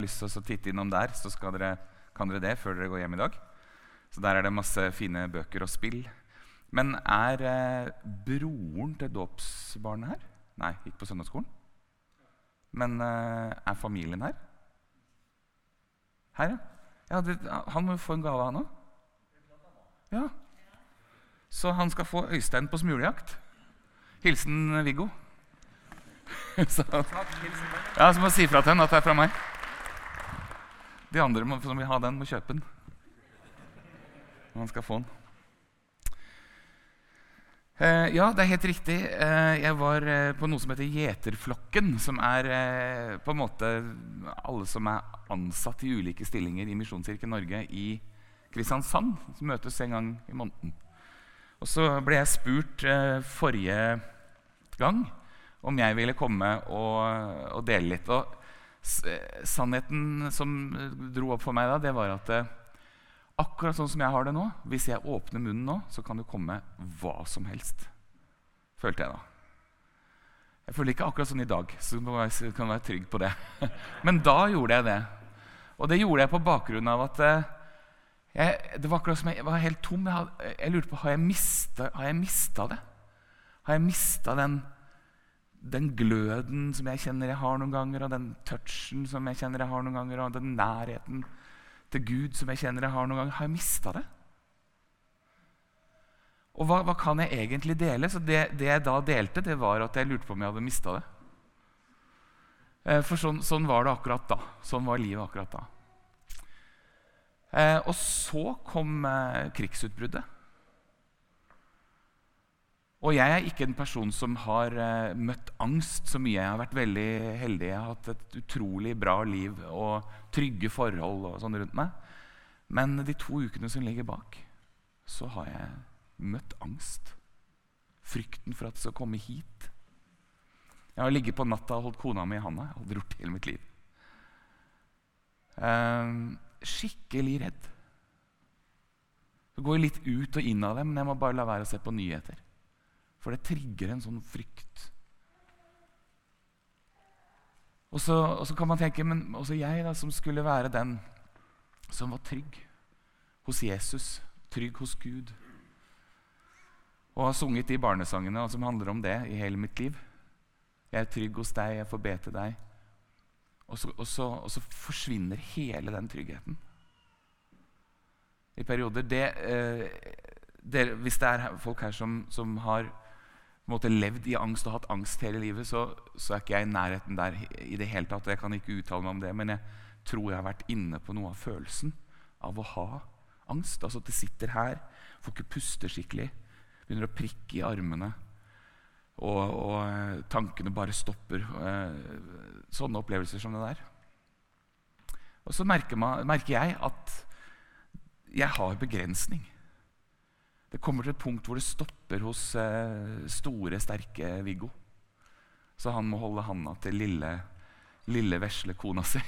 lyst til å titte innom der, så kan dere det før dere går hjem i dag. Så der det masse fine bøker og spill. Men broren til dåpsbarnet her? Nei, gikk på søndagsskolen. Men familien her? Her, ja. Han må jo få en gave, han også. Ja. Så han skal få Øystein på smulejakt. Hilsen Viggo. Så må si fra til henne at det fra meg. De andre som vil ha den, må kjøpe den. Han skal få den. Ja, det helt riktig. Jeg var på noe som heter Gjeterflokken, som på en måte alle som ansatt i ulike stillinger i Misjonskirken Norge i Kristiansand, som møtes en gang i måneden. Og så ble jeg spurt forrige gang om jeg ville komme og dele litt. Og sannheten som dro opp for meg da, det var at akkurat sånn som jeg har det nå, hvis jeg åpner munnen nå, så kan det komme hva som helst, følte jeg da. Jeg føler ikke akkurat sånn i dag, så jeg kan være trygg på det. Men da gjorde jeg det. Og det gjorde jeg på bakgrunn av at det var akkurat som jeg var helt tom. Jeg lurte på, har jeg mistet det? Har jeg mistet den gløden som jeg kjenner jeg har noen ganger, og den touchen som jeg kjenner jeg har noen ganger, og den nærheten til Gud som jeg kjenner jeg har noen ganger? Har jeg mistet det? Og hva kan jeg egentlig dele? Så det jeg da delte, det var at jeg lurte på om jeg hadde mistet det. For sånn var det akkurat da. Sånn var livet akkurat da. Og så kom krigsutbruddet. Og jeg ikke en person som har møtt angst så mye. Jeg har vært veldig heldig. Jeg har hatt et utrolig bra liv og trygge forhold og sånn rundt meg. Men de 2 ukene som ligger bak, så har jeg møtt angst. Frykten for at det skal komme hit. Jeg har ligget på natta og holdt kona mi i handa. Jeg har aldri gjort det hele mitt liv. Skikkelig redd. Det går litt ut og inn av det, men jeg må bare la være å se på nyheter. For det trigger en sånn frykt. Og så kan man tenke, men også jeg da, som skulle være den som var trygg hos Jesus, trygg hos Gud, og har sunget de barnesangene som handler om det i hele mitt liv. Jeg trygg hos deg, jeg får be til deg. Og så forsvinner hele den tryggheten. I perioder. Hvis det folk her som har på en måte levd i angst og hatt angst hele livet, så ikke jeg i nærheten der i det hele tatt. Jeg kan ikke uttale meg om det, men jeg tror jeg har vært inne på noe av følelsen av å ha angst. Altså at det sitter her, får ikke puste skikkelig, begynner å prikke i armene, og tankene bare stopper. Sånne opplevelser som det der. Og så merker jeg at jeg har begrensning. Det kommer til et punkt hvor det stopper hos store, sterke Viggo. Så han må holde handa til lille vesle kona si.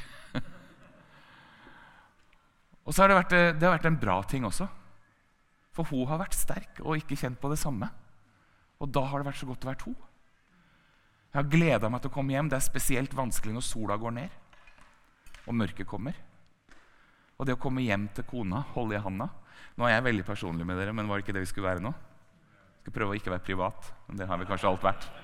Og så har det vært en bra ting også. For hun har vært sterk og ikke kjent på det samme. Og da har det vært så godt å være 2. Jeg har gledet meg til å komme hjem. Det spesielt vanskelig når sola går ned og mørket kommer. Og det å komme hjem til kona, holde i handa. Nå jeg veldig personlig med dere, men var det ikke det vi skulle være nå? Jeg skal prøve å ikke være privat, men det har vi kanskje alt vært.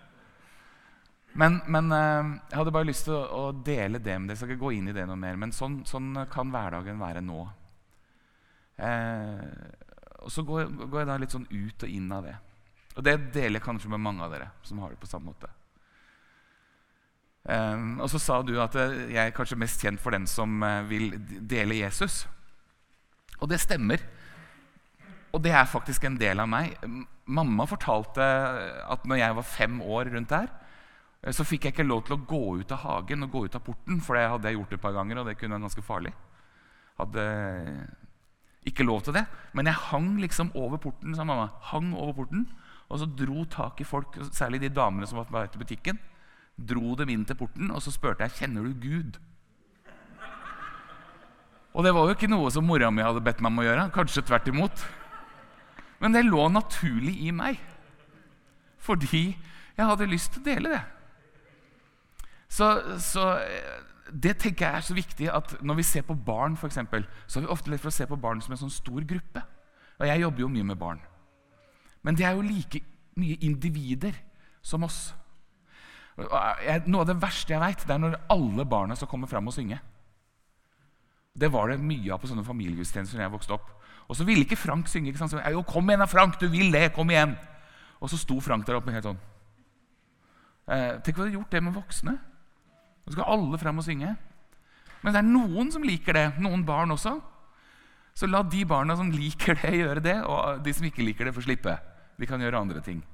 Men jeg hadde bare lyst til å dele det med dere, så jeg skal ikke gå inn i det noe mer. Men sånn kan hverdagen være nå. Og så går jeg da litt sånn ut og inn av det. Og det deler jeg kanskje med mange av dere som har det på samme måte. Og så sa du at jeg er kanskje mest kjent for den som vil dele Jesus. Og det stemmer. Og det er faktisk en del av meg. Mamma fortalte at når jeg var 5 år rundt der, så fikk jeg ikke lov til å gå ut av hagen og gå ut av porten, for det hadde jeg gjort et par ganger, og det kunne være ganske farlig. Hadde ikke lov til det, men jeg hang liksom over porten, sa mamma. Hang over porten, og så dro tak i folk, særlig de damene som var på vei til butikken, dro dem inn til porten, og så spurte jeg, kjenner du Gud? Og det var jo ikke noe som mora mi hadde bedt meg om å gjøre, kanskje tvert imot. Men det lå naturlig i meg, fordi jeg hadde lyst til å dele det. Så det tenker jeg så viktig at når vi ser på barn for eksempel, så har vi ofte lett for å se på barn som en sånn stor gruppe. Og jeg jobber jo mye med barn. Men de jo like mye individer som oss. Noe av det verste jeg vet, det når alle barna skal komme frem og synge. Det var det mye av på sånne familiegudstjenester når jeg vokste opp. Og så ville ikke Frank synge, ikke sant? Så jo, kom igjen da, Frank, du vil det, kom igjen. Og så sto Frank der oppe helt sånn. Tenk hva du har gjort det med voksne. Nå skal alle frem og synge. Men det noen som liker det, noen barn også. Så la de barna som liker det gjøre det, og de som ikke liker det får slippe. De kan gjøre andre ting.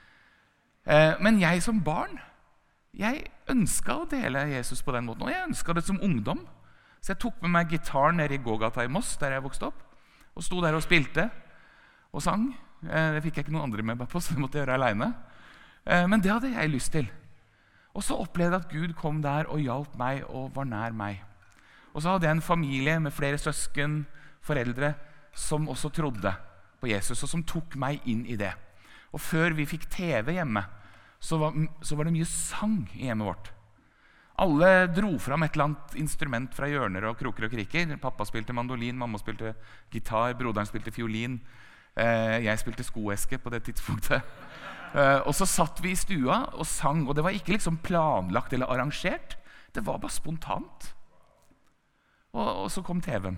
Men jeg som barn, jeg ønsket å dele Jesus på den måten, og jeg ønsket det som ungdom. Så jeg tok med meg gitar nede i Gågata i Moss, der jeg vokste opp, og sto der og spilte og sang. Det fikk jeg ikke noen andre med meg på, så det måtte jeg gjøre alene. Men det hadde jeg lyst til. Og så opplevde jeg at Gud kom der og hjalp meg og var nær meg. Og så hadde jeg en familie med flere søsken, foreldre, som også trodde på Jesus, og som tok meg inn i det. Og før vi fikk TV hjemme, så var det mye sang i hjemmet vårt. Alle dro fram et eller annet instrument fra hjørner og kroker og kriker. Pappa spilte mandolin, mamma spilte gitar, broderen spilte fiolin. Jeg spilte skoeske på det tidspunktet. Og så satt vi i stua og sang, og det var ikke liksom planlagt eller arrangert. Det var bare spontant. Og så kom TV-en.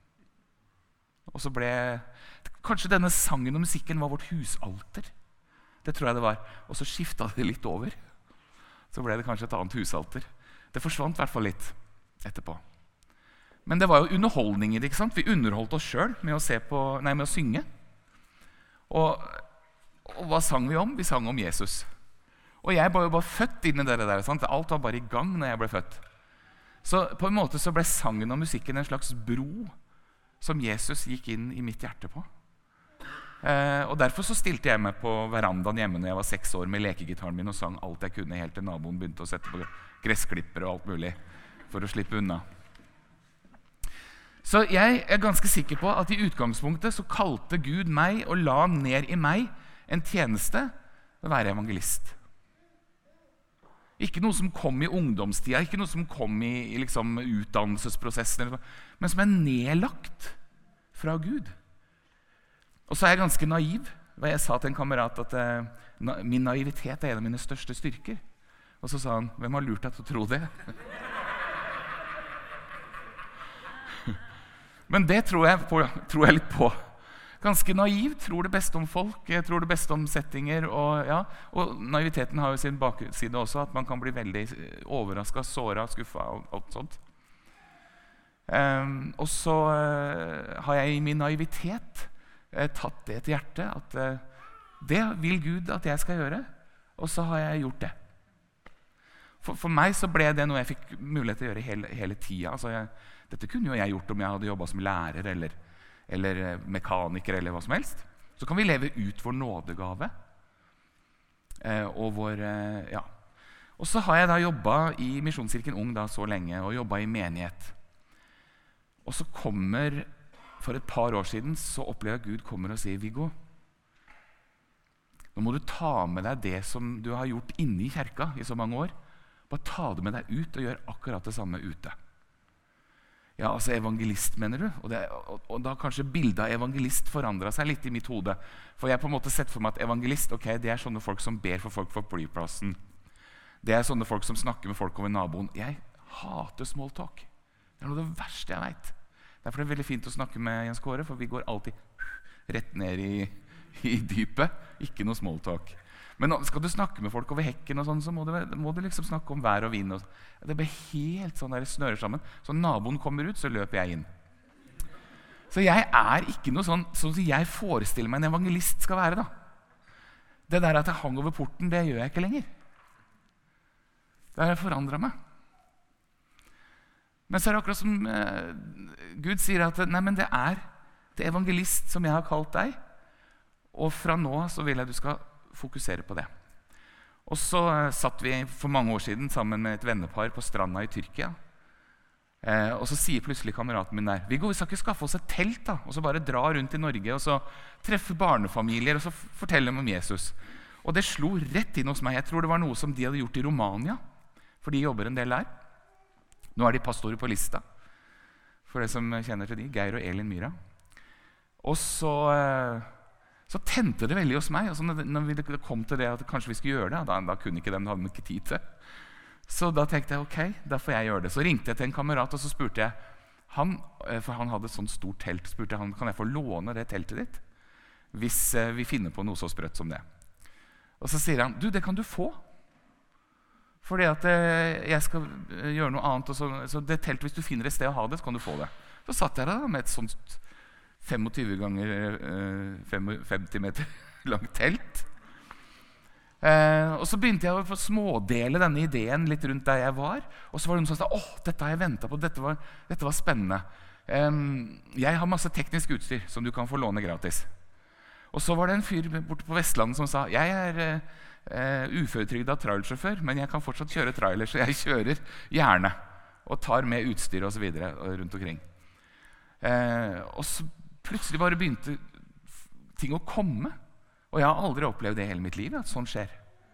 Og så ble kanskje denne sangen og musikken var vårt husalter. Det tror jeg det var. Og så skiftet det litt over. Så ble det kanskje et annet husalter. Det forsvant i hvert fall litt etterpå. Men det var jo underholdning i det, ikke sant? Vi underholdt oss selv med å synge. Og hva sang vi om? Vi sang om Jesus. Og jeg var jo bare født inn i det der, sant? Alt var bare i gang når jeg ble født. Så på en måte så ble sangen og musikken en slags bro som Jesus gikk inn i mitt hjerte på. Og derfor så stilte jeg meg på verandaen hjemme når jeg var 6 år med lekegitaren min og sang alt jeg kunne, helt til naboen begynte å sette på gressklipper og alt mulig for å slippe unna. Så jeg ganske sikker på at i utgangspunktet så kalte Gud meg og la ned i meg en tjeneste å være evangelist. Ikke noe som kom i ungdomstida, ikke noe som kom i liksom, utdannelsesprosessen, men som nedlagt fra Gud. Og så jeg ganske naiv, og jeg sa til en kamerat at min naivitet en av mine største styrker. Og så sa han, hvem har lurt deg til å tro det? Men det tror jeg litt på. Ganske naiv, tror det beste om folk, jeg tror det beste om settinger. Og naiviteten har jo sin bakside også, at man kan bli veldig overrasket, såret, skuffet og alt sånt. Og så har jeg i min naivitet tatt det til hjertet, at det vil Gud at jeg skal gjøre, og så har jeg gjort det. For meg så ble det noe jeg fikk mulighet til å gjøre hele tida. Altså dette kunne jo jeg gjort om jeg hadde jobbet som lærer eller mekaniker eller hva som helst. Så kan vi leve ut vår nådegave. Og så har jeg da jobbet i Misjonskirken Ung da så lenge, og jobbet i menighet. Og så for et par år siden, så opplever jeg at Gud kommer og sier, Viggo, nå må du ta med deg det som du har gjort inne i kirka i så mange år. Bare ta det med deg ut og gjør akkurat det samme ute. Ja, altså evangelist, mener du? Og da kanskje bildet av evangelist forandret seg litt i mitt hode. For jeg har på en måte sett for meg at evangelist, ok, det sånne folk som ber for folk for flyplassen. Det sånne folk som snakker med folk over naboen. Jeg hater small talk. Det noe av det verste jeg vet. Derfor det veldig fint å snakke med Jens Kåre, for vi går alltid rett ned i dypet. Ikke noe small talk. Men skal du snakke med folk over hekken og sånn, så må du liksom snakke om vær og vind. Det blir helt sånn der snører sammen. Så når naboen kommer ut, så løper jeg inn. Så jeg ikke noe sånn som jeg forestiller meg en evangelist skal være da. Det der at jeg hang over porten, det gjør jeg ikke lenger. Det har forandret meg. Men så det akkurat som Gud sier at nei, men det det evangelist som jeg har kalt deg, og fra nå så vil jeg du skal fokusere på det. Og så satt vi for mange år siden sammen med et vennepar på stranda i Tyrkia. Og så sier plutselig kameraten min der, Viggo, vi skal ikke skaffe oss et telt da, og så bare dra rundt i Norge, og så treffe barnefamilier, og så fortelle dem om Jesus. Og det slo rett inn hos meg. Jeg tror det var noe som de hadde gjort i Romania, for de jobber en del der. Nå er de pastorer på Lista, for det som kjenner til de, Geir og Elin Myra. Og så tente det veldig hos meg, og så når vi kom til det at kanskje vi skulle gjøre det, da kunne ikke dem, det hadde de ikke tid til. Så da tenkte jeg, ok, da får jeg gjøre det. Så ringte jeg til en kamerat, og så spurte jeg, for han hadde et sånt stort telt, spurte jeg han, kan jeg få låne det teltet ditt? Hvis vi finner på noe så sprøtt som det. Og så sier han, det kan du få. Fordi at jeg skal gjøre noe annet, så det teltet, hvis du finner et sted å ha det, så kan du få det. Så satt jeg da med et sånt 25 ganger 50 meter langt telt. Og så begynte jeg å smådele denne ideen litt rundt der jeg var. Og så var det noen som sa, dette har jeg ventet på, dette var spennende. Jeg har masse teknisk utstyr som du kan få låne gratis. Og så var det en fyr borte på Vestlandet som sa, jeg er uføretrygdet trailsjåfør, men jeg kan fortsatt kjøre trailer, så jeg kjører gjerne og tar med utstyr og så videre rundt omkring. Og så plutselig bare begynte ting å komme, og jeg har aldri opplevd det i hele mitt liv, at sånn skjer.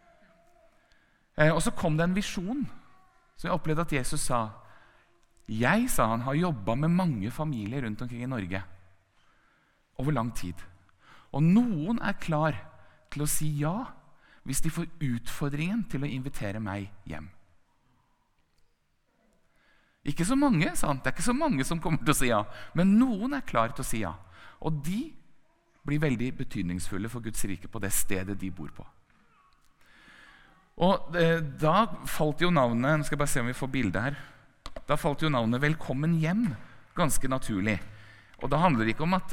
Og så kom det en visjon, så jeg opplevde at Jesus sa, sa han, har jobbet med mange familier rundt omkring i Norge, over lang tid. Og noen er klar til å si ja, hvis de får utfordringen til å invitere meg hjem. Ikke så mange, sant? Det er ikke så mange som kommer til å si ja, men noen er klar til å si ja. Og de blir veldig betydningsfulle for Guds rike på det stedet de bor på. Og da falt jo navnet, nå skal jeg bare se om vi får bildet her, da falt jo navnet Velkommen hjem ganske naturlig. Og da handler det ikke om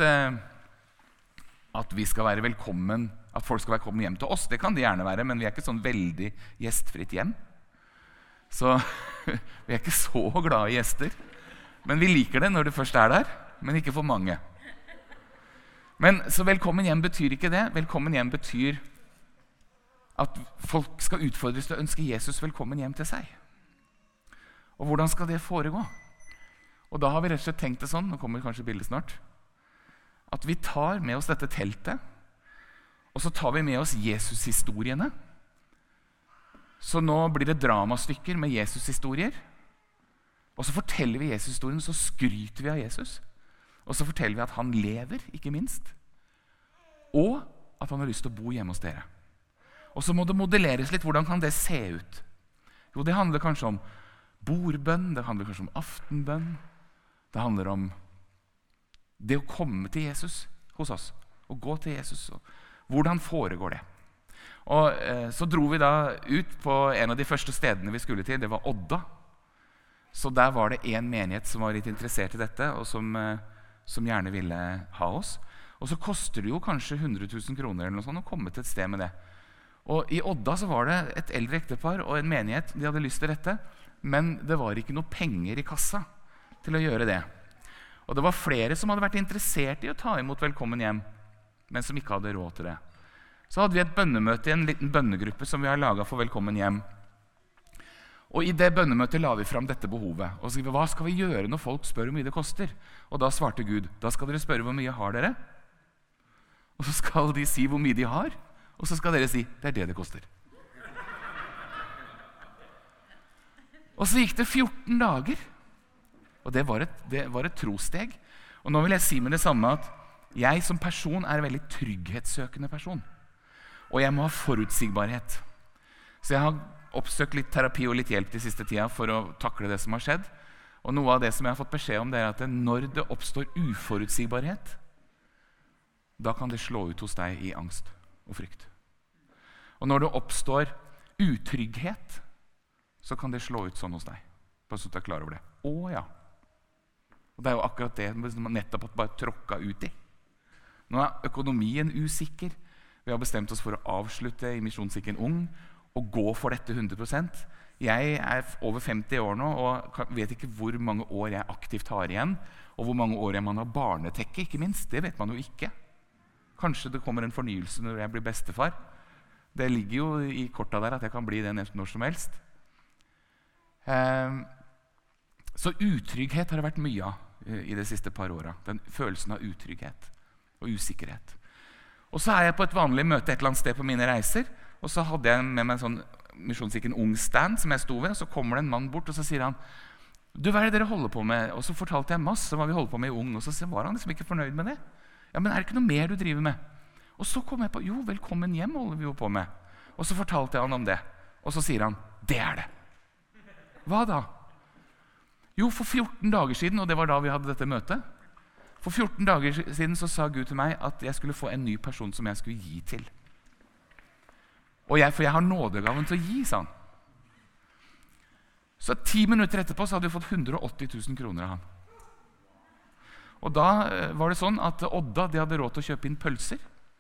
at vi skal være velkommen, at folk skal være kommet hjem til oss. Det kan de gjerne være, men vi er ikke sånn veldig gjestfritt hjem. Så vi er ikke så glade i gjester. Men vi liker det når det først er der, men ikke for mange. Men så velkommen hjem betyr ikke det. Velkommen hjem betyr at folk skal utfordres til å ønske Jesus velkommen hjem til seg. Og hvordan skal det foregå? Og da har vi rett og slett tenkt det sånn, nå kommer kanskje bildet snart, at vi tar med oss dette teltet, og så tar vi med oss Jesus-historiene. Så nå blir det dramastykker med Jesus-historier, og så forteller vi Jesus-historien, så skryter vi av Jesus, og så forteller vi at han lever, ikke minst, og at han har lyst til å bo hjemme hos dere. Og så må det modelleres litt, hvordan kan det se ut? Jo, det handler kanskje om bordbønn, det handler kanskje om aftenbønn, det handler om det å komme til Jesus hos oss, og gå til Jesus, og hvordan foregår det? Og så dro vi da ut på en av de første stedene vi skulle til, det var Odda. Så der var det en menighet som var litt interessert i dette, og som gjerne ville ha oss. Og så koster det jo kanskje 100 000 kroner eller noe sånt å komme til et sted med det. Og i Odda så var det et eldre ektepar og en menighet, de hadde lyst til dette, men det var ikke noe penger i kassa til å gjøre det. Og det var flere som hadde vært interessert i å ta imot velkommen hjem, men som ikke hadde råd til det. Så hadde vi et bønnemøte i en liten bønnegruppe som vi har laget for velkommen hjem. Og i det bønnemøtet la vi fram dette behovet. Og så sa vi, hva skal vi gjøre når folk spør hvor mye det koster? Og da svarte Gud, da skal dere spørre hvor mye har dere? Og så skal de si hvor mye de har, og så skal dere si, det er det det koster. Og så gikk det 14 dager. Og det var et trosteg. Og nå vil jeg si med det samme at jeg som person er en veldig trygghetssøkende person. Og jeg må ha forutsigbarhet. Så jeg har oppsøkt litt terapi og litt hjelp de siste tida for å takle det som har skjedd. Og noe av det som jeg har fått beskjed om, det er at når det oppstår uforutsigbarhet, da kan det slå ut hos deg i angst og frykt. Og når det oppstår utrygghet, så kan det slå ut sånn hos deg. Bare så du er klar over det. Ja. Og det er jo akkurat det man nettopp har bare tråkket ut i. Nå er økonomien usikker. Vi har bestemt oss for å avslutte i Misjonskirken Ung og gå for dette 100%. Jeg er over 50 år nå og vet ikke hvor mange år jeg aktivt har igjen, og hvor mange år jeg man har barnetekke, ikke minst. Det vet man jo ikke. Kanskje det kommer en fornyelse når jeg blir bestefar. Det ligger jo i korta der at jeg kan bli det når som helst. Så utrygghet har det vært mye av i de siste par årene. Den følelsen av utrygghet og usikkerhet. Og så er jeg på et vanlig møte et eller annet sted på mine reiser, og så hadde jeg med meg en sånn Misjonskirken Ung stand som jeg sto ved, og så kommer det en mann bort, og så sier han, Du, hva er det dere holder på med? Og så fortalte jeg masse hva vi holder på med i Ung, og så var han liksom ikke fornøyd med det. Ja, men er det ikke noe mer du driver med? Og så kom jeg på, jo, velkommen hjem holder vi jo på med. Og så fortalte jeg han om det. Og så sier han, det er det. Hva da? Jo, for 14 dager siden, og det var da vi hadde dette møtet, for 14 dager siden så sa Gud til meg at jeg skulle få en ny person som jeg skulle gi til. For jeg har nådegaven til å gi, sa han. Så 10 minutter etterpå så hadde vi fått 180 000 kroner av han. Og da var det sånn at Odda, de hadde råd til å kjøpe inn pølser.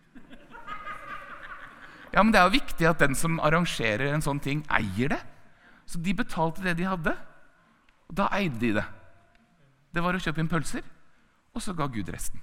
Ja, men det er jo viktig at den som arrangerer en sånn ting eier det. Så de betalte det de hadde, og da eide de det. Det var å kjøpe inn pølser, og så ga Gud resten.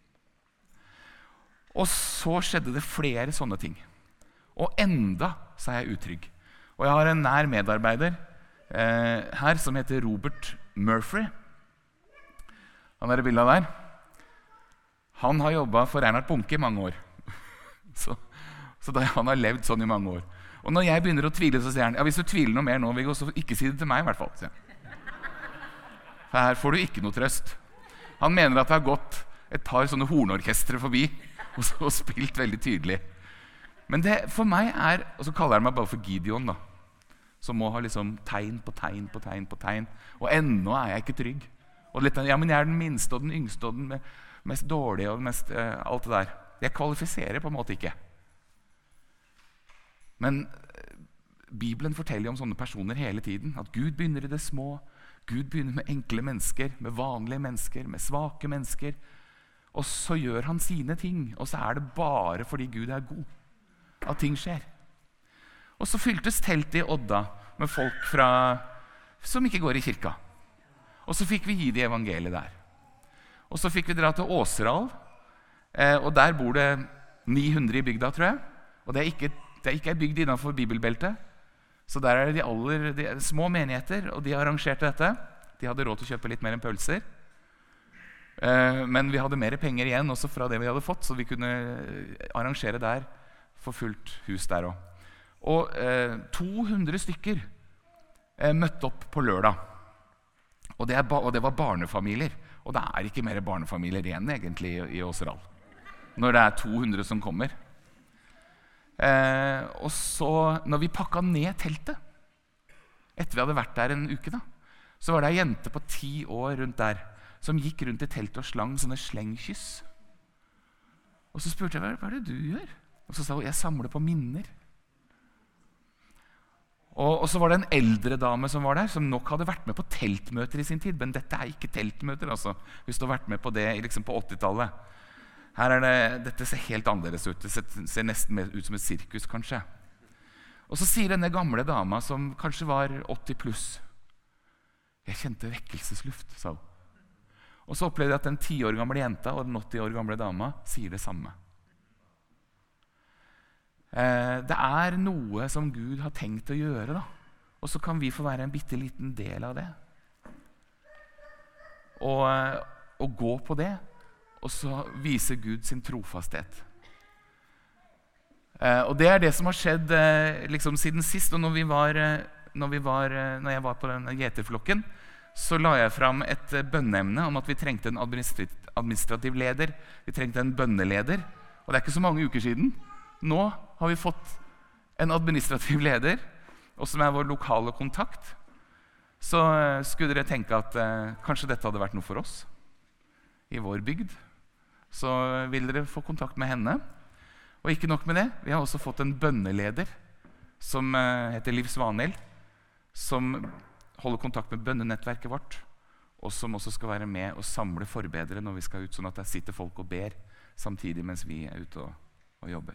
Og så skjedde det flere sånne ting. Og enda så er jeg utrygg. Og jeg har en nær medarbeider her som heter Robert Murphy. Han er i bildet der. Han har jobbet for Reinhard Bunke i mange år. Så han har levd sånn i mange år. Og når jeg begynner å tvile, så sier han, ja, hvis du tviler noe mer nå, Viggo, så ikke si det til meg i hvert fall. For her får du ikke noe trøst. Han mener at det har gått et par sånne hornorkestre forbi og spilt veldig tydelig. Men det for meg er, og så kaller han meg bare for Gideon da, som må ha liksom tegn på tegn på tegn på tegn, og ennå er jeg ikke trygg. Og litt, ja, men jeg er den minste og den yngste og den mest dårlige og mest, alt det der. Jeg kvalifiserer på en måte ikke. Men Bibelen forteller om sånne personer hele tiden, at Gud begynner i det små. Gud begynner med enkle mennesker, med vanlige mennesker, med svake mennesker. Og så gjør han sine ting, og så er det bare fordi Gud er god at ting skjer. Og så fyltes teltet i Odda med folk som ikke går i kirka. Og så fikk vi gi de evangeliet der. Og så fikk vi dra til Åseral, og der bor det 900 i bygda, tror jeg. Og det er ikke en bygd innenfor bibelbeltet. Så der er det de små menigheter, og de arrangerte dette. De hadde råd til å kjøpe litt mer enn pølser. Men vi hadde mer penger igjen også fra det vi hadde fått, så vi kunne arrangere der for fullt hus der også. Og 200 stykker møtte opp på lørdag. Og det var barnefamilier. Og det er ikke mer barnefamilier igjen egentlig i Åseral, når det er 200 som kommer. Og så, når vi pakket ned teltet, etter vi hadde vært der en uke da, så var det en jente på 10 år rundt der, som gikk rundt i teltet og slang sånne slengkyss. Og så spurte jeg, hva er det du gjør? Og så sa hun, jeg samler på minner. Og så var det en eldre dame som var der, som nok hadde vært med på teltmøter i sin tid, men dette er ikke teltmøter, altså, hvis du har vært med på det liksom på 80-tallet. Dette ser helt annerledes ut. Det ser nesten mer ut som et sirkus, kanskje. Og så sier denne gamle dama, som kanskje var 80 pluss, jeg kjente vekkelsesluft, sa hun. Og så opplevde jeg at den 10 år gamle jenta og den 80 år gamle dama sier det samme. Det er noe som Gud har tenkt å gjøre, da. Og så kan vi få være en bitteliten del av det. Og gå på det, og så viser Gud sin trofasthet. Og det er det som har skjedd liksom siden sist. Og når jeg var på den gjeterflokken, så la jeg fram et bønneemne om at vi trengte en administrativ leder. Vi trengte en bønneleder. Og det er ikke så mange uker siden. Nå har vi fått en administrativ leder, og som er vår lokale kontakt. Så skulle dere tenke at kanskje dette hadde vært noe for oss i vår bygd. Så vil dere få kontakt med henne. Og ikke nok med det, vi har også fått en bønneleder som heter Liv Svanhild, som holder kontakt med bønnenettverket vårt, og som også skal være med og samle forbedere når vi skal ut, sånn at der sitter folk og ber samtidig mens vi er ute og jobber.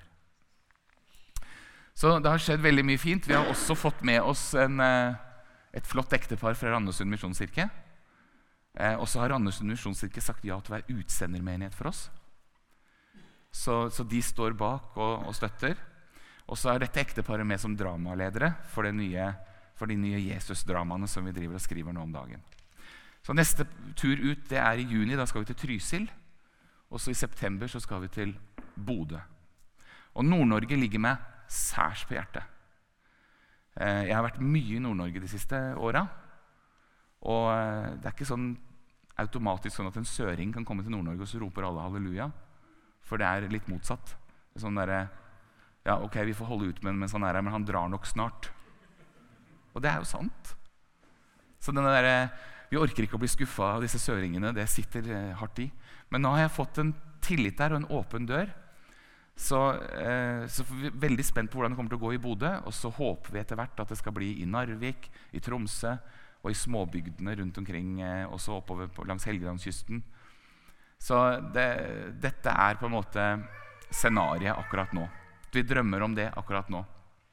Så det har skjedd veldig mye fint. Vi har også fått med oss et flott ektepar fra Randesund Misjonskirke. Og så har Randesund Misjonskirke sagt ja til å være utsendermenighet for oss. Så de står bak og støtter. Og så er dette ekteparet med som dramaledere for de nye Jesus-dramaene som vi driver og skriver nå om dagen. Så neste tur ut, det er i juni. Da skal vi til Trysil. Og så i september så skal vi til Bodø. Og Nord-Norge ligger meg særs på hjertet. Jeg har vært mye i Nord-Norge de siste årene. Og det ikke sånn automatisk sånn at en søring kan komme til Nord-Norge og så roper alle halleluja. For det litt motsatt. Det sånn der, ja, ok, vi får holde ut med mens han her, men han drar nok snart. Og det jo sant. Så denne der, vi orker ikke å bli skuffet av disse søringene, det sitter hardt i. Men nå har jeg fått en tillit der og en åpen dør. Så vi veldig spent på hvordan det kommer til å gå i Bodø, og så håper vi etter hvert at det skal bli i Narvik, i Tromsø, og i småbygdene rundt omkring, også oppover langs Helgelandskysten. Så dette på en måte scenariet akkurat nå. Vi drømmer om det akkurat nå.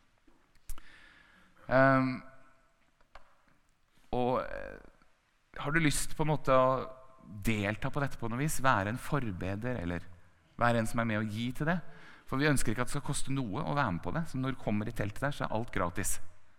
Og har du lyst på en måte å delta på dette på noe vis, være en forbeder, eller være en som med å gi til det? For vi ønsker ikke at det skal koste noe å være med på det. Så når du kommer i teltet der, så alt gratis.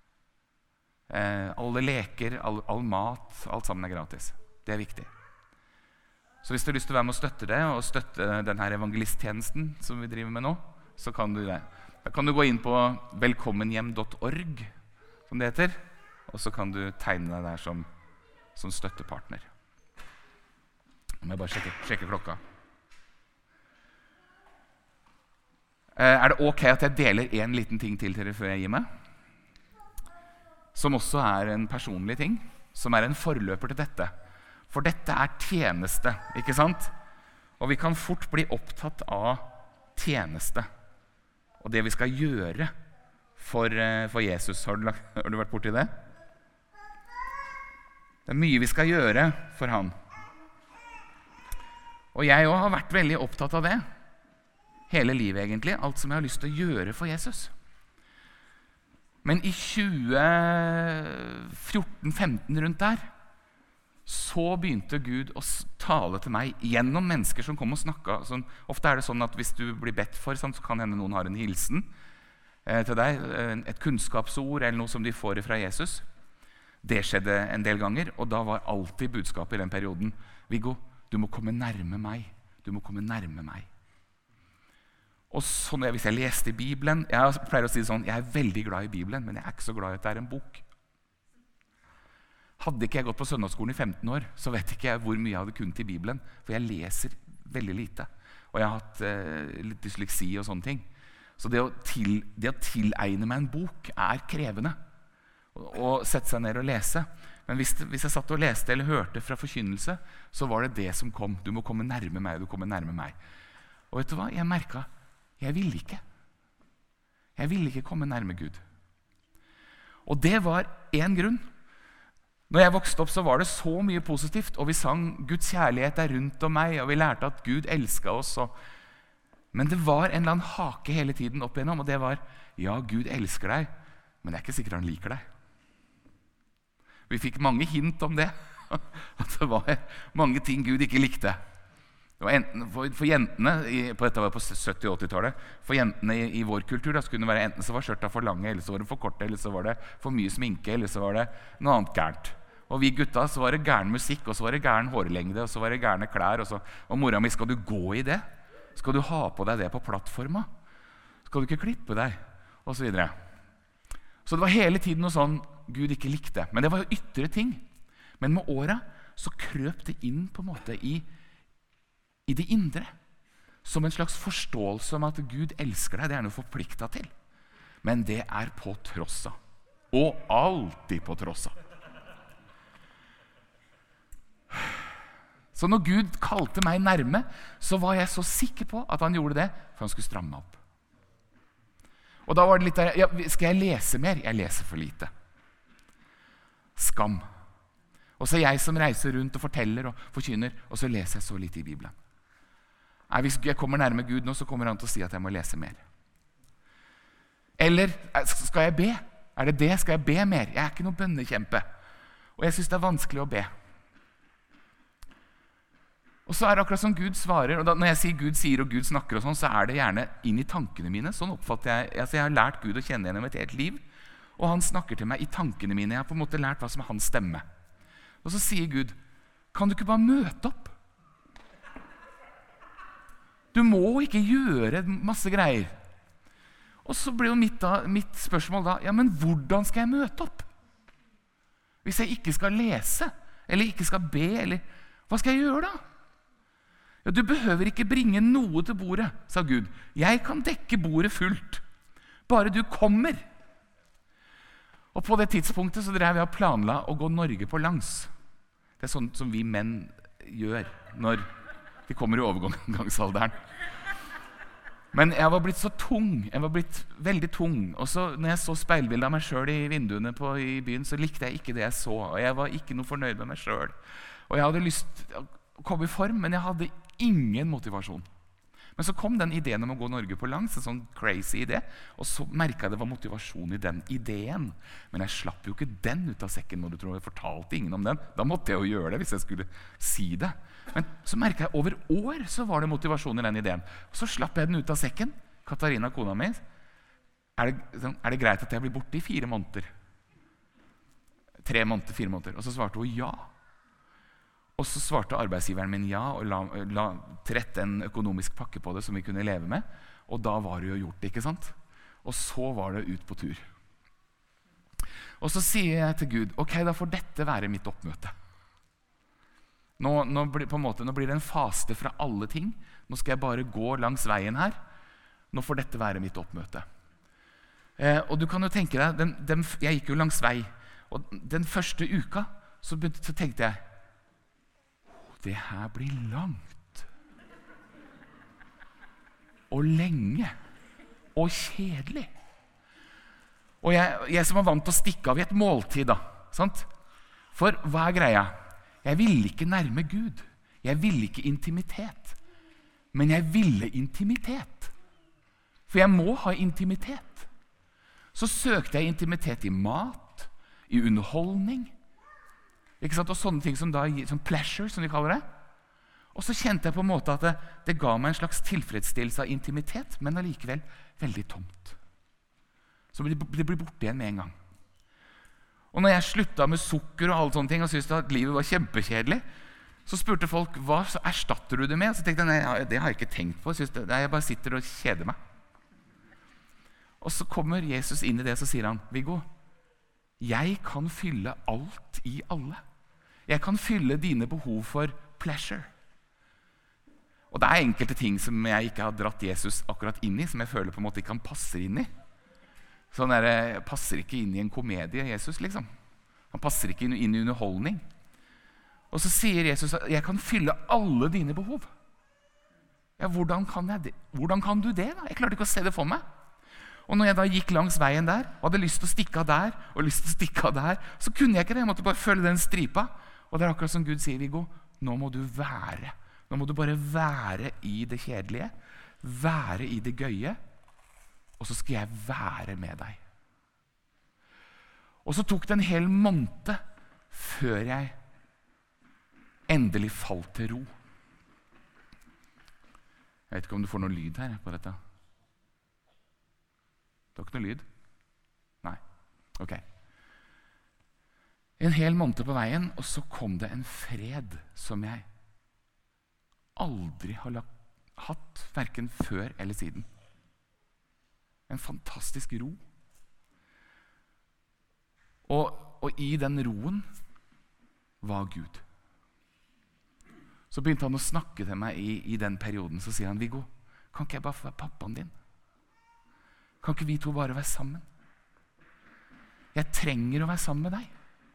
Alle leker, all mat, alt sammen gratis. Det viktig. Så hvis du har lyst til å være med å støtte det, og støtte denne evangelisttjenesten som vi driver med nå, så kan du det. Da kan du gå inn på velkommenhjem.org, som det heter, og så kan du tegne deg der som støttepartner. Nå må jeg bare sjekke klokka. Det ok at jeg deler en liten ting til dere før jeg gir meg? Som også en personlig ting, som en forløper til dette. For dette tjeneste, ikke sant? Og vi kan fort bli opptatt av tjeneste. Og det vi skal gjøre for Jesus. Har du vært borti det? Det mye vi skal gjøre for han. Og jeg også har vært veldig opptatt av det. Hele livet egentlig. Alt som jeg har lyst til å gjøre for Jesus. Men i 2014-15 rundt der, så begynte Gud å tale til meg gjennom mennesker som kom og snakket. Sånn, ofte det sånn at hvis du blir bedt for, så kan hende noen har en hilsen til deg, et kunnskapsord eller noe som de får fra Jesus. Det skjedde en del ganger, og da var alltid budskapet i den perioden: Viggo, du må komme nærme meg. Du må komme nærme meg. Og sånn, hvis jeg leste i Bibelen, jeg pleier å si det sånn, jeg veldig glad i Bibelen, men jeg ikke så glad i at det en bok. Hadde ikke jeg gått på søndagsskolen i 15 år, så vet ikke jeg hvor mye jeg hadde kunnet i Bibelen, for jeg leser veldig lite. Og jeg har hatt litt dysleksi og sånne ting. Så det å tilegne meg en bok krevende. Å sette seg ned og lese. Men hvis jeg satt og leste eller hørte fra forkynnelse, så var det det som kom. Du må komme nærme meg, du kommer nærme meg. Og vet du hva? Jeg merket, jeg ville ikke. Jeg ville ikke komme nærme Gud. Og det var en grunn. Når jeg vokste opp, så var det så mye positivt, og vi sang Guds kjærlighet rundt om meg, og vi lærte at Gud elsket oss. Men det var en eller annen hake hele tiden opp igjennom, og det var, ja, Gud elsker deg, men det ikke sikkert han liker deg. Vi fikk mange hint om det, at det var mange ting Gud ikke likte. Det var enten, for jentene, dette var på 70- og 80-tallet, for jentene i vår kultur, da skulle det være enten så var skjørta for lange, eller så var det for korte, eller så var det for mye sminke, eller så var det noe annet gærent. Og vi gutta, så var det gæren musikk, og så var det gæren hårlengde, og så var det gærne klær, og mora mi, skal du gå i det? Skal du ha på deg det på plattforma? Skal du ikke klippe deg? Og så videre. Så det var hele tiden noe sånn Gud ikke likte. Men det var jo ytre ting. Men med åra så krøp det inn på en måte i det indre. Som en slags forståelse om at Gud elsker deg. Det noe forpliktet til. Men det på tross av. Og alltid på tross av. Så når Gud kalte meg nærme, så var jeg så sikker på at han gjorde det, for han skulle stramme meg opp. Og da var det litt der, ja, skal jeg lese mer? Jeg leser for lite. Skam. Og så jeg som reiser rundt og forteller og forkynner, og så leser jeg så lite i Bibelen. Nei, hvis jeg kommer nærme Gud nå, så kommer han til å si at jeg må lese mer. Eller, skal jeg be? Det det? Skal jeg be mer? Jeg ikke noen bønnekjempe. Og jeg synes det vanskelig å be. Og så det akkurat som Gud svarer, og når jeg sier Gud sier og Gud snakker og sånn, så det gjerne inn i tankene mine. Sånn oppfatter jeg. Altså, jeg har lært Gud å kjenne gjennom et helt liv, og han snakker til meg i tankene mine. Jeg har på en måte lært hva som hans stemme. Og så sier Gud, kan du ikke bare møte opp? Du må ikke gjøre masse greier. Og så blir jo mitt spørsmål da, ja, men hvordan skal jeg møte opp? Hvis jeg ikke skal lese, eller ikke skal be, eller hva skal jeg gjøre da? Ja, du behøver ikke bringe noe til bordet, sa Gud. Jeg kan dekke bordet fullt, bare du kommer. Og på det tidspunktet så drev jeg og planla å gå Norge på langs. Det sånn som vi menn gjør når de kommer i overgangsalderen. Men jeg var blitt så tung, jeg var blitt veldig tung. Og så når jeg så speilbildet av meg selv i vinduene i byen, så likte jeg ikke det jeg så. Og jeg var ikke noe fornøyd med meg selv. Og jeg hadde lyst til å komme i form, men jeg hadde ingen motivasjon. Men så kom den ideen om å gå Norge på langs, en sånn crazy idé, og så merket jeg det var motivasjon i den ideen. Men jeg slapp jo ikke den ut av sekken, må du tro. Jeg fortalte ingen om den. Da måtte jeg jo gjøre det hvis jeg skulle si det. Men så merket jeg over år så var det motivasjon i den ideen. Og så slapp jeg den ut av sekken. Katarina, kona mi, er det greit at jeg blir borte i 4 måneder? 3 måneder, 4 måneder. Og så svarte hun ja. Og så svarte arbeidsgiveren min ja, og la til rette en økonomisk pakke på det som vi kunne leve med. Og da var det jo gjort, ikke sant? Og så var det ut på tur. Og så sier jeg til Gud, ok, da får dette være mitt oppmøte. Nå blir det en faste fra alle ting. Nå skal jeg bare gå langs veien her. Nå får dette være mitt oppmøte. Og du kan jo tenke deg, jeg gikk jo langs vei, og den første uka så tenkte jeg, det her blir langt og lenge og kjedelig. Og jeg som var vant til å stikke av i et måltid da, sant? For hva er greia? Jeg ville ikke nærme Gud. Jeg ville ikke intimitet. Men jeg ville intimitet. For jeg må ha intimitet. Så søkte jeg intimitet i mat, i underholdning, ikke sant? Og sånne ting som da gir sånn pleasure, som vi kaller det. Og så kjente jeg på en måte at det ga meg en slags tilfredsstillelse av intimitet, men allikevel veldig tomt. Så det blir borte igjen med en gang. Og når jeg sluttet med sukker og alle sånne ting, og syntes at livet var kjempekjedelig, så spurte folk, hva erstatter du det med? Og så tenkte jeg, nei, det har jeg ikke tenkt på. Jeg bare sitter og kjeder meg. Og så kommer Jesus inn i det, så sier han, Viggo, jeg kan fylle alt i alle. Jeg kan fylle dine behov for pleasure. Og det er enkelte ting som jeg ikke har dratt Jesus akkurat inn i, som jeg føler på en måte ikke han passer inn i. Sånn passer ikke inn i en komedie, Jesus, liksom. Han passer ikke inn i underholdning. Og så sier Jesus at jeg kan fylle alle dine behov. Ja, hvordan kan jeg det? Hvordan kan du det da? Jeg klarte ikke å se det for meg. Og når jeg da gikk langs veien der, og hadde lyst til å stikke av der, og lyst til å stikke av der, så kunne jeg ikke det. Jeg måtte bare følge den stripa. Og det er akkurat som Gud sier, Viggo, nå må du være. Nå må du bare være i det kjedelige, være i det gøye, og så skal jeg være med deg. Og så tok det en hel måned før jeg endelig falt til ro. Jeg vet ikke om du får noe lyd her på dette. Det var ikke noe lyd? Nei. Ok. En hel måned på veien, og så kom det en fred som jeg aldri har hatt, hverken før eller siden. En fantastisk ro. Og i den roen var Gud. Så begynte han å snakke til meg i den perioden, så sier han, Viggo, kan ikke jeg bare få være pappaen din? Kan ikke vi to bare være sammen? Jeg trenger å være sammen med deg.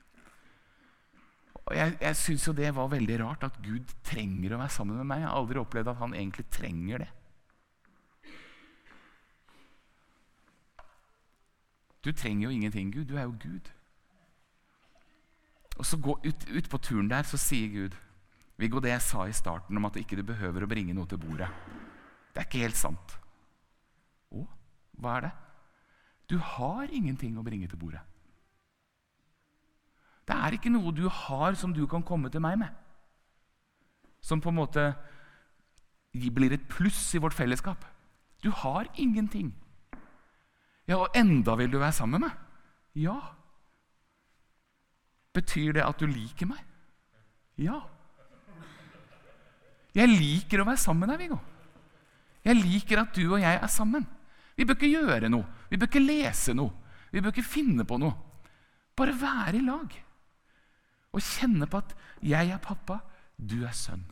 Og jeg synes jo det var veldig rart at Gud trenger å være sammen med meg. Jeg har aldri opplevd at han egentlig trenger det. Du trenger jo ingenting, Gud. Du er jo Gud. Og så gå ut på turen der, så sier Gud, Viggo, det jeg sa i starten om at du ikke behøver å bringe noe til bordet, det er ikke helt sant. Å? Hva er det? Du har ingenting å bringe til bordet. Det er ikke noe du har som du kan komme til meg med. Som på en måte blir et pluss i vårt fellesskap. Du har ingenting. Ja, og enda vil du være sammen med meg? Ja. Betyr det at du liker meg? Ja. Jeg liker å være sammen med deg, Viggo. Jeg liker at du og jeg er sammen. Vi bør ikke gjøre noe. Vi bør ikke lese noe. Vi bør ikke finne på noe. Bare være i lag. Og kjenne på at jeg er pappa, du er sønn.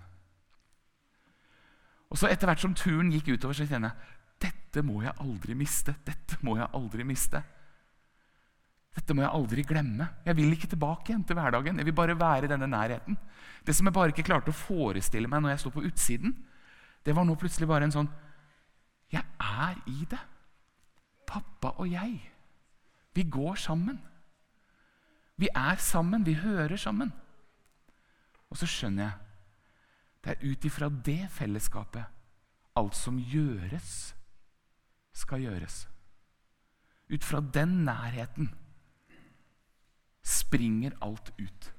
Og så etter hvert som turen gikk utover, så kjenner jeg, dette må jeg aldri miste, dette må jeg aldri miste. Dette må jeg aldri glemme. Jeg vil ikke tilbake igjen til hverdagen. Jeg vil bare være i denne nærheten. Det som jeg bare ikke klarte å forestille meg når jeg stod på utsiden, det var nå plutselig bare en sånn, jeg er i det. Pappa og jeg. Vi går sammen. Vi er sammen, vi hører sammen. Og så skjønner jeg, det er ut ifra det fellesskapet alt som gjøres, skal gjøres. Ut fra den nærheten springer alt ut.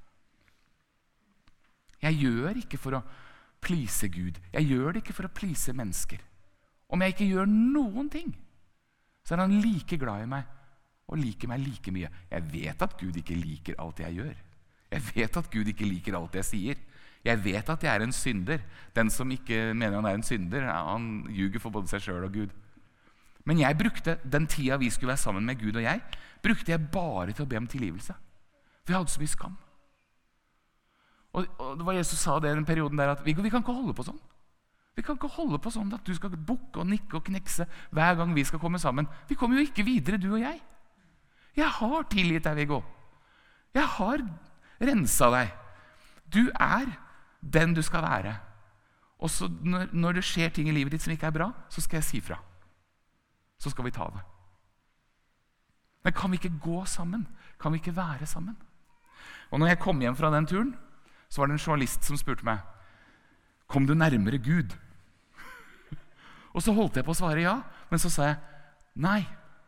Jeg gjør ikke for å please Gud. Jeg gjør det ikke for å please mennesker. Om jeg ikke gjør noen ting, så er han like glad i meg og liker meg like mye. Jeg vet at Gud ikke liker alt jeg gjør. Jeg vet at Gud ikke liker alt jeg sier. Jeg vet at jeg er en synder. Den som ikke mener han er en synder, han ljuger for både seg selv og Gud. Men jeg brukte den tida vi skulle være sammen med Gud og jeg, brukte jeg bare til å be om tilgivelse. For jeg hadde så mye skam. Og det var Jesus sa det i den perioden der at vi kan ikke holde på sånn. Vi kan ikke holde på sånn at du skal bukke og nikke og knekse hver gang vi skal komme sammen. Vi kommer jo ikke videre, du og jeg. Jeg har tilgitt deg, Viggo. Jeg har rensa deg. Du er den du skal være. Og så når det skjer ting i livet ditt som ikke er bra, så skal jeg si fra. Så skal vi ta det. Men kan vi ikke gå sammen? Kan vi ikke være sammen? Og når jeg kom hjem fra den turen, så var det en journalist som spurte meg, kom du nærmere Gud? Og så holdt jeg på å svare ja, men så sa jeg nei.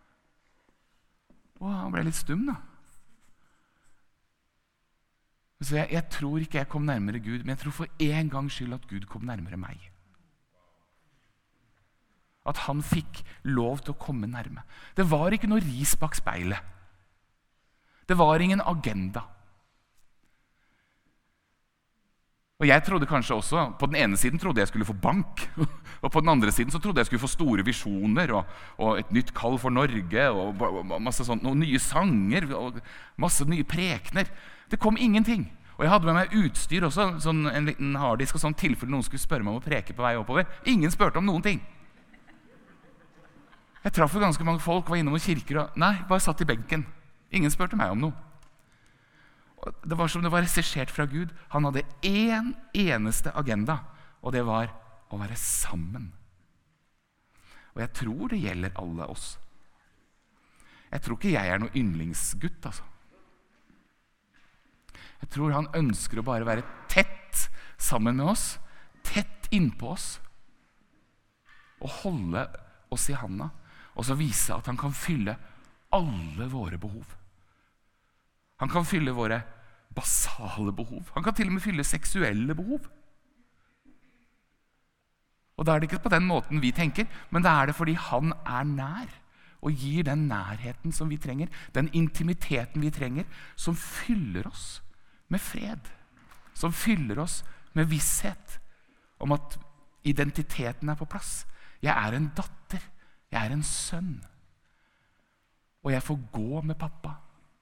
Og han ble litt stum da. Så jeg tror ikke jeg kom nærmere Gud, men jeg tror for en gangs skyld at Gud kom nærmere meg. At han fikk lov til å komme nærme. Det var ikke noe ris bak speilet. Det var ingen agenda. Og jeg trodde kanskje også, på den ene siden trodde jeg skulle få bank, og på den andre siden så trodde jeg skulle få store visjoner, og et nytt kall for Norge, og masse sånt, noen nye sanger, og masse nye prekner. Det kom ingenting. Og jeg hadde med meg utstyr også, sånn en liten harddisk, og sånn tilfelle noen skulle spørre meg om å preke på vei oppover. Ingen spurte om noen ting. Jeg traff jo ganske mange folk, var innom noen kirker, og nei, bare satt i benken. Ingen spurte meg om noe. Det var som det var regissert fra Gud. Han hadde en eneste agenda, og det var å være sammen. Og jeg tror det gjelder alle oss. Jeg tror ikke jeg er noe yndlingsgutt, altså. Jeg tror han ønsker å bare være tett sammen med oss, tett innpå oss, og holde oss i handa, og så vise at han kan fylle alle våre behov. Han kan fylle våre basale behov. Han kan til og med fylle seksuelle behov. Og da er det ikke på den måten vi tenker, men da er det fordi han er nær, og gir den nærheten som vi trenger, den intimiteten vi trenger, som fyller oss med fred, som fyller oss med visshet om at identiteten er på plass. Jeg er en datter, jeg er en sønn, og jeg får gå med pappa.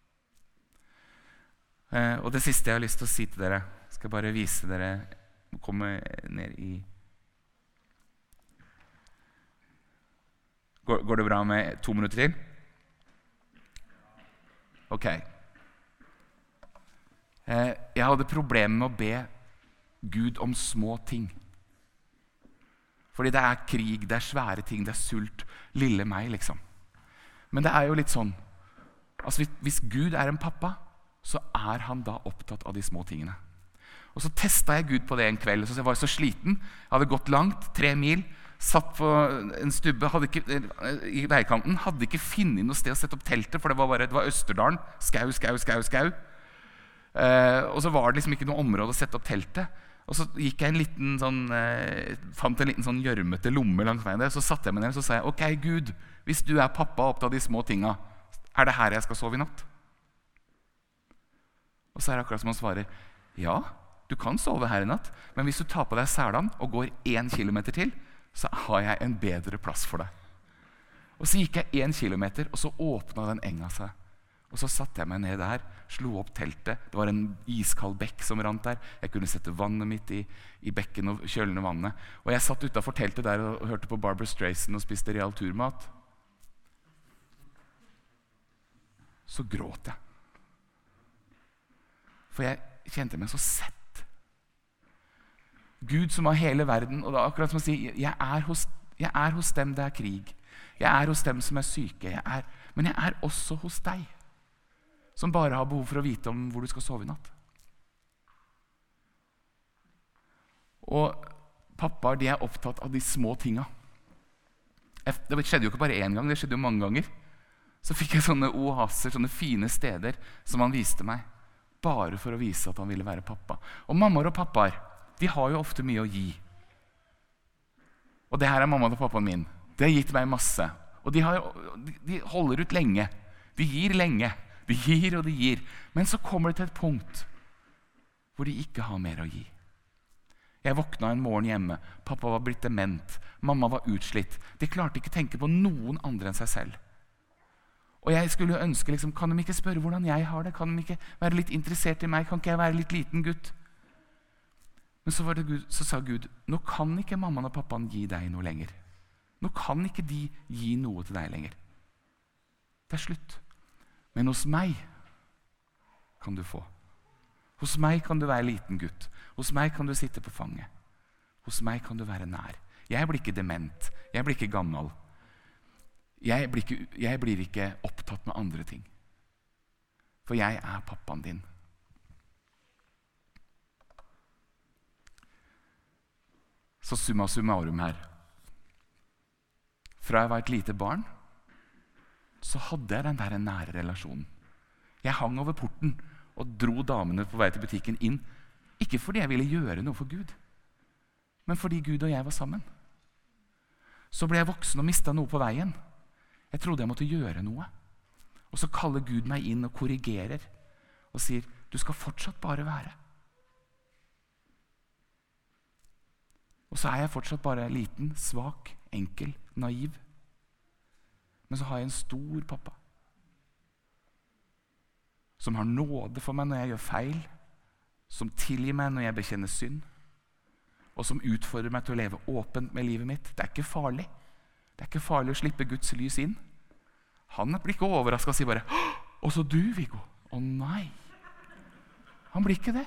Og det siste jeg har lyst til å si til dere, skal jeg bare vise dere, komme ned i... Går det bra med 2 minutter til? Ok. Jeg hadde problemer med å be Gud om små ting. Fordi det er krig, det er svære ting, det er sult, lille meg liksom. Men det er jo litt sånn, altså hvis Gud er en pappa, så er han da opptatt av de små tingene. Og så testet jeg Gud på det en kveld, så jeg var så sliten, jeg hadde gått langt, 3 mil, satt på en stubbe i veikanten, hadde ikke funnet noe sted å sette opp teltet, for det var Østerdalen, skau. Og så var det liksom ikke noe område å sette opp teltet. Og så gikk jeg fant en liten sånn gjørmete lomme langs veien der, så satte jeg meg ned og så sa jeg, ok Gud, hvis du er pappa opptatt av de små tingene, er det her jeg skal sove i natt? Og så er det akkurat som han svarer, ja, du kan sove her i natt, men hvis du tar på deg selene og går 1 kilometer til, så har jeg en bedre plass for deg. Og så gikk jeg 1 kilometer, og så åpnet den enga seg. Og så satte jeg meg ned der, slo opp teltet. Det var en iskald bekk som rant der. Jeg kunne sette vannet mitt i bekken og kjølende vannet. Og jeg satt utenfor teltet der og hørte på Barbra Streisand og spiste real turmat. Så gråt jeg. For jeg kjente meg så sett. Gud som har hele verden, og det er akkurat som å si, jeg er hos dem det er krig. Jeg er hos dem som er syke. Men jeg er også hos deg, som bare har behov for å vite om hvor du skal sove i natt. Og pappaer, de er opptatt av de små tinga. Det skjedde jo ikke bare én gang, det skjedde jo mange ganger. Så fikk jeg sånne oaser, sånne fine steder som han viste meg, bare for å vise at han ville være pappa. Og mammaer og pappaer, de har jo ofte mye å gi. Og det her er mammaen og pappaen min. Det har gitt meg masse. Og de holder ut lenge. De gir lenge. De gir og de gir. Men så kommer det til et punkt hvor de ikke har mer å gi. Jeg våkna en morgen hjemme. Pappa var blitt dement. Mamma var utslitt. De klarte ikke tenke på noen andre enn seg selv. Og jeg skulle ønske, kan de ikke spørre hvordan jeg har det? Kan de ikke være litt interessert i meg? Kan ikke jeg være litt liten gutt? Men så sa Gud, nå kan ikke mammaen og pappaen gi deg noe lenger. Nå kan ikke de gi noe til deg lenger. Det er slutt. Men hos meg kan du få. Hos meg kan du være liten gutt. Hos meg kan du sitte på fanget. Hos meg kan du være nær. Jeg blir ikke dement. Jeg blir ikke gammel. Jeg blir ikke opptatt med andre ting. For jeg er pappaen din. Så summa summarum her. Fra jeg var et lite barn, så hadde jeg den der nære relasjonen. Jeg hang over porten og dro damene på vei til butikken inn. Ikke fordi jeg ville gjøre noe for Gud, men fordi Gud og jeg var sammen. Så ble jeg voksen og mistet noe på veien. Jeg trodde jeg måtte gjøre noe. Og så kaller Gud meg inn og korrigerer og sier, du skal fortsatt bare være. Og så er jeg fortsatt bare liten, svak, enkel, naiv. Men så har jeg en stor pappa som har nåde for meg når jeg gjør feil, som tilgir meg når jeg bekjenner synd, og som utfordrer meg til å leve åpent med livet mitt. Det er ikke farlig. Det er ikke farlig å slippe Guds lys inn. Han blir ikke overrasket og sier bare, «Å, så du, Viggo?» Å nei. Han blir ikke det.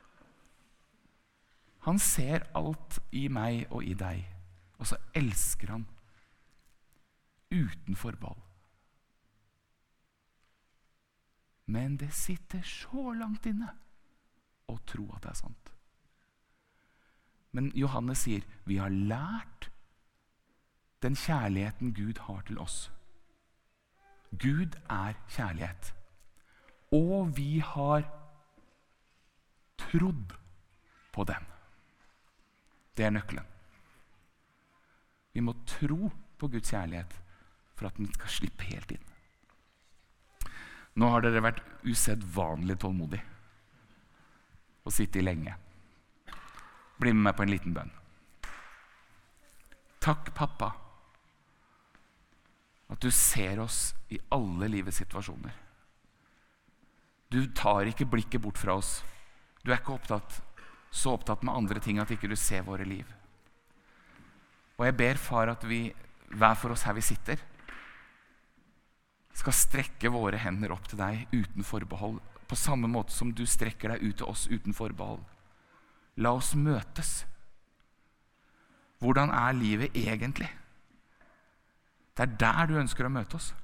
Han ser alt i meg og i deg, og så elsker han uten forbehold. Men det sitter så langt inne å tro at det er sant. Men Johannes sier, vi har lært den kjærligheten Gud har til oss. Gud er kjærlighet. Og vi har trodd på den. Det er nøkkelen. Vi må tro på Guds kjærlighet for at den skal slippe helt inn. Nå har dere vært usedvanlig tålmodig og sittet lenge. Bli med meg på en liten bønn. Takk, pappa, at du ser oss i alle livets situasjoner. Du tar ikke blikket bort fra oss. Du er ikke så opptatt med andre ting at ikke du ser våre liv. Og jeg ber, far, at vi, hver for oss her vi sitter, skal strekke våre hender opp til deg uten forbehold, på samme måte som du strekker deg ut til oss uten forbehold. La oss møtes. Hvordan er livet egentlig? Det er der du ønsker å møte oss.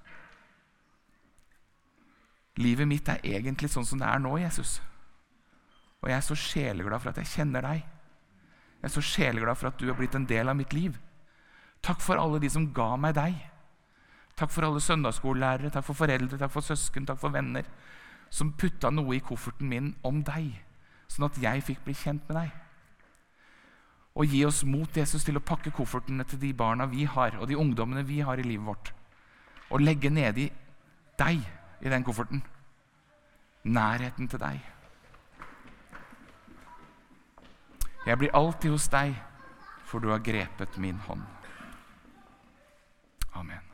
Livet mitt er egentlig sånn som det er nå, Jesus. Og jeg er så sjeleglad for at jeg kjenner deg. Jeg er så sjeleglad for at du har blitt en del av mitt liv. Takk for alle de som ga meg deg. Takk for alle søndagsskolelærere, takk for foreldre, takk for søsken, takk for venner, som putta noe i kofferten min om deg, sånn at jeg fikk bli kjent med deg. Og gi oss mot, Jesus, til å pakke koffertene til de barna vi har, og de ungdommene vi har i livet vårt, og legge ned i deg i den kofferten. Nærheten til deg. Jeg blir alltid hos deg, for du har grepet min hånd. Amen.